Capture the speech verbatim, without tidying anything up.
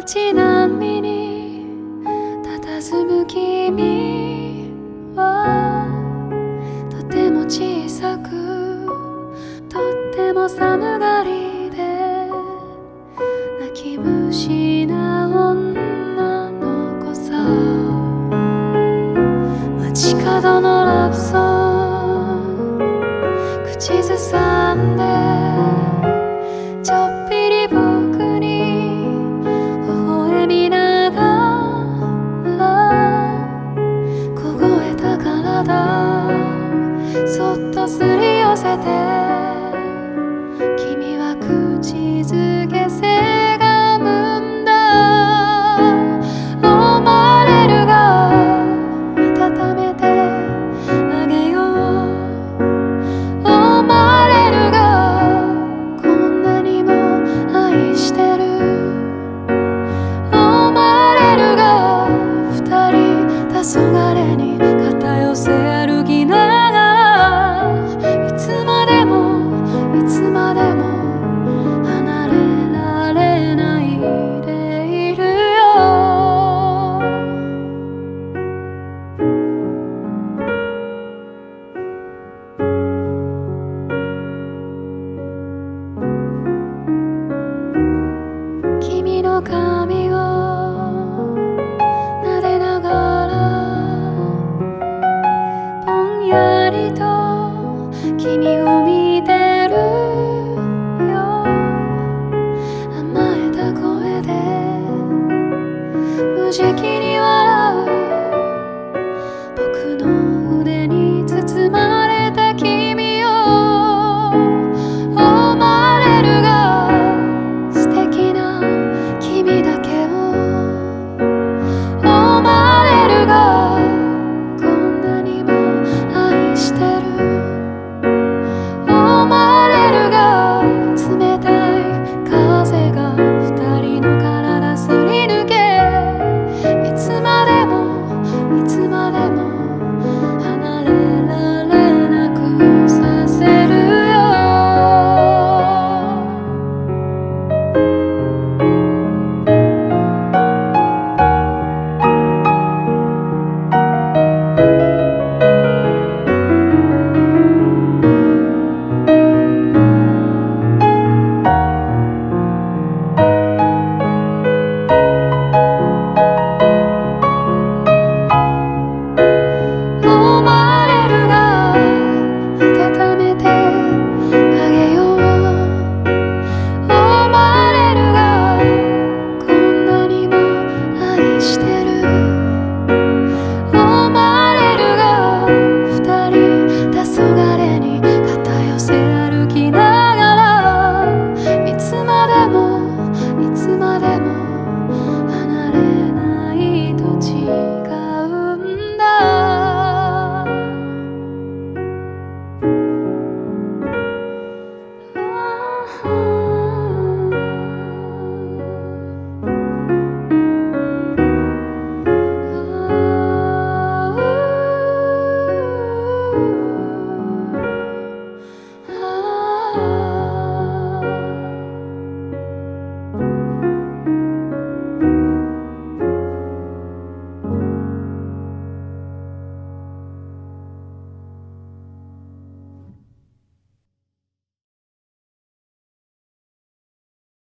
街並みに佇む君はとても小さくとっても寒がりで泣き虫な女の子さ。街角のラブソング口ずさんでちょっぴり僕に微笑みながら凍えた体そっとすり寄せて君は口づけせがむんだ。おまれるが温めてあげよう。おまれるがこんなにも愛してる。おまれるが二人黄昏に肩寄せ歩きながらいつまでもいつまでも離れられないでいるよ。君の髪を撫でながらぼんやりと君を見てるよ。甘えた声で無邪気に笑う僕の腕に包まれた君よ。おまれるが素敵な君だけを。おまれるがこんなにも愛してる。おまれるが冷たい風が二人の体すり抜けいつまでもいつまでも離れられなくさせるよ。おまれるが温めてあげよう。おまれるがこんなにも愛してる。おまれるが二人黄昏に肩寄せ歩きながらいつまでもいつまでも離れないと違うんだ。ああ